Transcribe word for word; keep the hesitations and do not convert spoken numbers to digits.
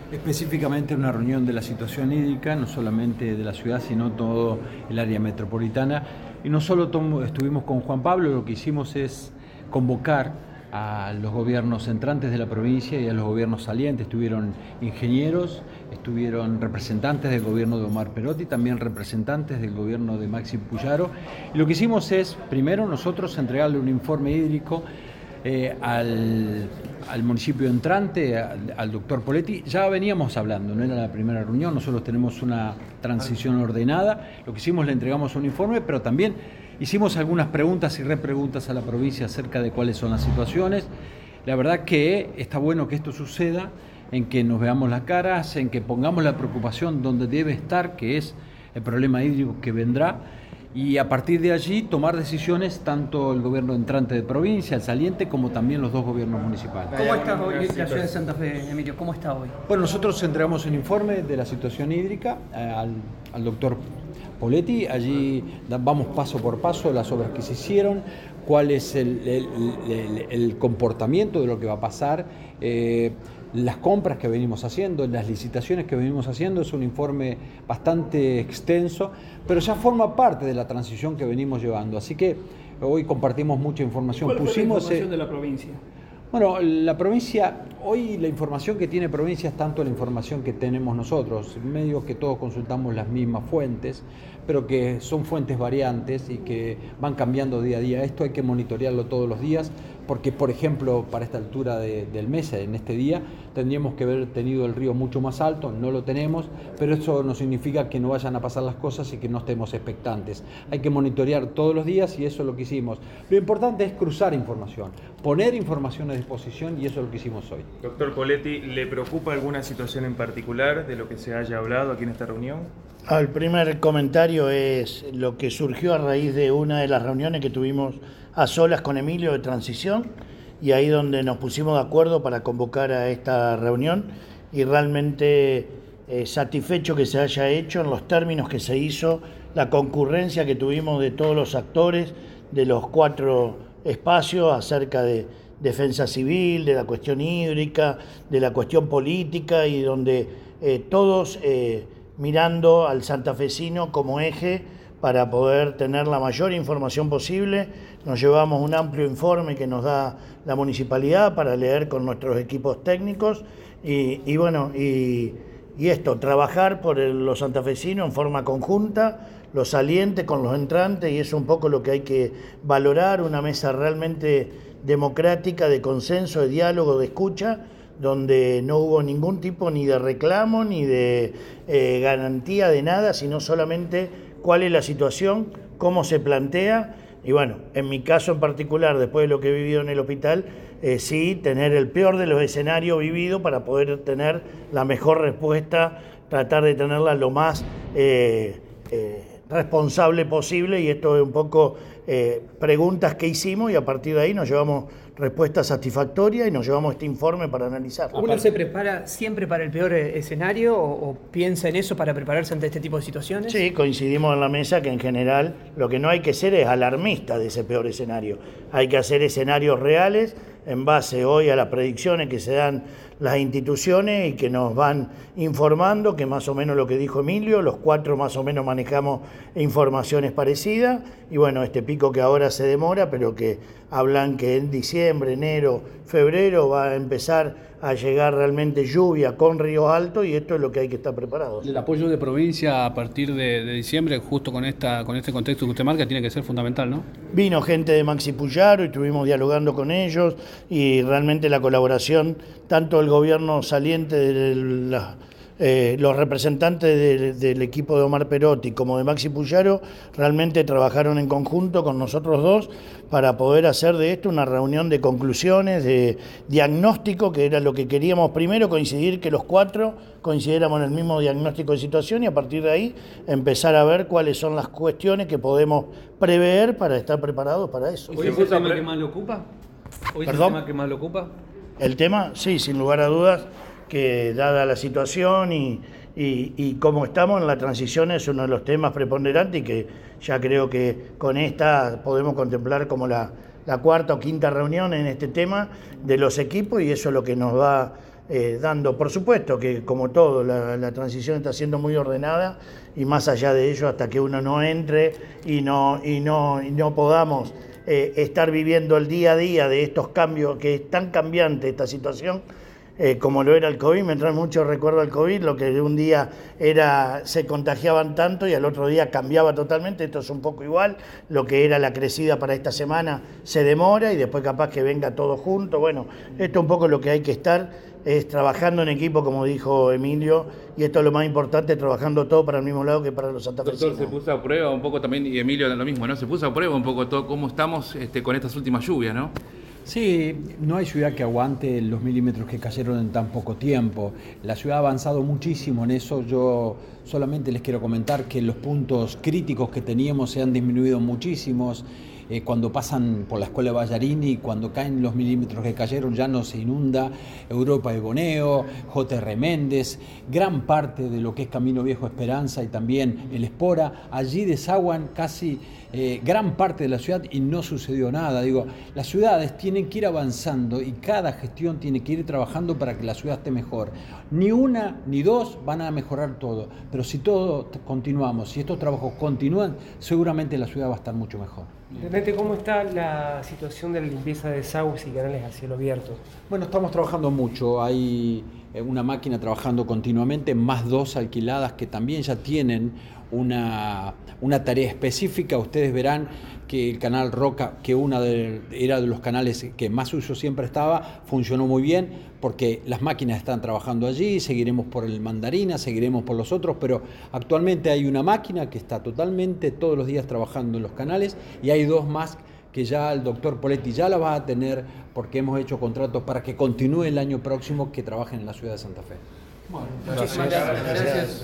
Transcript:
Específicamente una reunión de la situación hídrica, no solamente de la ciudad, sino todo el área metropolitana. Y no solo estuvimos con Juan Pablo, lo que hicimos es convocar a los gobiernos entrantes de la provincia y a los gobiernos salientes. Estuvieron ingenieros, estuvieron representantes del gobierno de Omar Perotti, también representantes del gobierno de Maxi Puyaro. Y lo que hicimos es, primero nosotros, entregarle un informe hídrico Eh, al, al municipio entrante, al, al doctor Poletti. Ya veníamos hablando, no era la primera reunión, nosotros tenemos una transición ordenada, lo que hicimos le entregamos un informe, pero también hicimos algunas preguntas y repreguntas a la provincia acerca de cuáles son las situaciones. La verdad que está bueno que esto suceda, en que nos veamos las caras, en que pongamos la preocupación donde debe estar, que es el problema hídrico que vendrá, y a partir de allí tomar decisiones tanto el gobierno entrante de provincia, el saliente, como también los dos gobiernos municipales. ¿Cómo está hoy la ciudad de Santa Fe, Emilio? ¿Cómo está hoy? Bueno, nosotros entregamos un informe de la situación hídrica al, al doctor Poletti. Allí vamos paso por paso las obras que se hicieron, cuál es el, el, el, el comportamiento de lo que va a pasar, eh, las compras que venimos haciendo, las licitaciones que venimos haciendo. Es un informe bastante extenso, pero ya forma parte de la transición que venimos llevando. Así que hoy compartimos mucha información. ¿Cuál fue Pusimos, la información eh, de la provincia? Bueno, la provincia, hoy la información que tiene provincia es tanto la información que tenemos nosotros, medio que todos consultamos las mismas fuentes, pero que son fuentes variantes y que van cambiando día a día. Esto hay que monitorearlo todos los días, porque por ejemplo, para esta altura de, del mes, en este día, tendríamos que haber tenido el río mucho más alto, no lo tenemos, pero eso no significa que no vayan a pasar las cosas y que no estemos expectantes. Hay que monitorear todos los días y eso es lo que hicimos. Lo importante es cruzar información, poner información a disposición, y eso es lo que hicimos hoy. Doctor Poletti, ¿le preocupa alguna situación en particular de lo que se haya hablado aquí en esta reunión? El primer comentario es lo que surgió a raíz de una de las reuniones que tuvimos a solas con Emilio de transición, y ahí donde nos pusimos de acuerdo para convocar a esta reunión, y realmente eh, satisfecho que se haya hecho en los términos que se hizo, la concurrencia que tuvimos de todos los actores de los cuatro espacios acerca de defensa civil, de la cuestión hídrica, de la cuestión política, y donde eh, todos eh, mirando al santafesino como eje para poder tener la mayor información posible. Nos llevamos un amplio informe que nos da la municipalidad para leer con nuestros equipos técnicos y, y bueno, y, y esto, trabajar por el, los santafesinos en forma conjunta, los salientes con los entrantes, y es un poco lo que hay que valorar, una mesa realmente democrática, de consenso, de diálogo, de escucha, donde no hubo ningún tipo ni de reclamo, ni de eh, garantía de nada, sino solamente cuál es la situación, cómo se plantea. Y bueno, en mi caso en particular, después de lo que he vivido en el hospital, eh, sí, tener el peor de los escenarios vividos para poder tener la mejor respuesta, tratar de tenerla lo más eh, eh, responsable posible, y esto es un poco eh, preguntas que hicimos, y a partir de ahí nos llevamos respuestas satisfactorias y nos llevamos este informe para analizar. ¿Uno se prepara siempre para el peor escenario o, o piensa en eso para prepararse ante este tipo de situaciones? Sí, coincidimos en la mesa que en general lo que no hay que ser es alarmista de ese peor escenario. Hay que hacer escenarios reales en base hoy a las predicciones que se dan las instituciones y que nos van informando, que más o menos lo que dijo Emilio, los cuatro más o menos manejamos informaciones parecidas, y bueno, este pico que ahora se demora, pero que hablan que en diciembre, enero, febrero va a empezar a llegar realmente lluvia con ríos altos, y esto es lo que hay que estar preparados. El apoyo de provincia a partir de, de diciembre, justo con esta con este contexto que usted marca, tiene que ser fundamental, ¿no? Vino gente de Maxi Puyaro y estuvimos dialogando con ellos, y realmente la colaboración, tanto del gobierno saliente, de la, eh, los representantes de, del equipo de Omar Perotti como de Maxi Puyaro, realmente trabajaron en conjunto con nosotros dos para poder hacer de esto una reunión de conclusiones, de diagnóstico, que era lo que queríamos primero, coincidir que los cuatro coincidiéramos en el mismo diagnóstico de situación, y a partir de ahí empezar a ver cuáles son las cuestiones que podemos prever para estar preparados para eso. ¿Hoy es el tema que más le ocupa? ¿Hoy es el tema que más le ocupa? El tema, sí, sin lugar a dudas, que dada la situación y, y, y cómo estamos en la transición, es uno de los temas preponderantes, y que ya creo que con esta podemos contemplar como la, la cuarta o quinta reunión en este tema de los equipos, y eso es lo que nos va eh, dando, por supuesto que como todo, la, la transición está siendo muy ordenada y más allá de ello, hasta que uno no entre y no, y no, y no podamos eh, estar viviendo el día a día de estos cambios, que es tan cambiante esta situación, Eh, como lo era el COVID, me trae mucho recuerdo al COVID, lo que un día era, se contagiaban tanto y al otro día cambiaba totalmente, esto es un poco igual, lo que era la crecida para esta semana se demora y después capaz que venga todo junto, bueno, esto es un poco lo que hay que estar, es trabajando en equipo, como dijo Emilio, y esto es lo más importante, trabajando todo para el mismo lado que para los santafesinos. Doctor, se puso a prueba un poco también, y Emilio lo mismo, ¿no? Se puso a prueba un poco todo cómo estamos este, con estas últimas lluvias, ¿no? Sí, no hay ciudad que aguante los milímetros que cayeron en tan poco tiempo. La ciudad ha avanzado muchísimo en eso. Yo solamente les quiero comentar que los puntos críticos que teníamos se han disminuido muchísimos. Eh, cuando pasan por la escuela Ballarini, cuando caen los milímetros que cayeron, ya no se inunda Europa y Boneo, J R Méndez, gran parte de lo que es Camino Viejo Esperanza y también el Espora, allí desaguan casi eh, gran parte de la ciudad y no sucedió nada. Digo, las ciudades tienen que ir avanzando y cada gestión tiene que ir trabajando para que la ciudad esté mejor. Ni una ni dos van a mejorar todo, pero si todos continuamos, si estos trabajos continúan, seguramente la ciudad va a estar mucho mejor. Intendente, ¿cómo está la situación de la limpieza de desagües y canales a cielo abierto? Bueno, estamos trabajando mucho. Hay una máquina trabajando continuamente, más dos alquiladas que también ya tienen una, una tarea específica. Ustedes verán que el canal Roca, que una de, era de los canales que más uso siempre estaba, funcionó muy bien porque las máquinas están trabajando allí, seguiremos por el Mandarina, seguiremos por los otros, pero actualmente hay una máquina que está totalmente todos los días trabajando en los canales y hay dos más que ya el doctor Poletti ya la va a tener porque hemos hecho contratos para que continúe el año próximo que trabajen en la ciudad de Santa Fe. Bueno, muchísimas gracias. Gracias.